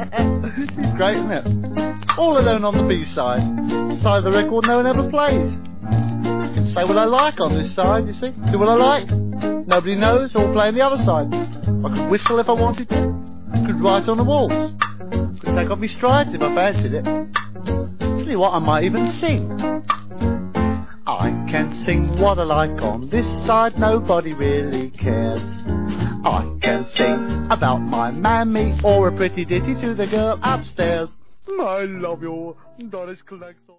This is great, isn't it? All alone on the B-side. Side of the record no one ever plays. I can say what I like on this side, you see. Do what I like. Nobody knows, all playing the other side. I could whistle if I wanted to. I could write on the walls. Could take off my strides if I fancied it. Tell you what, I might even sing. I can sing what I like on this side, nobody really cares. I can sing about my mammy or a pretty ditty to the girl upstairs. I love you, Doris Collector.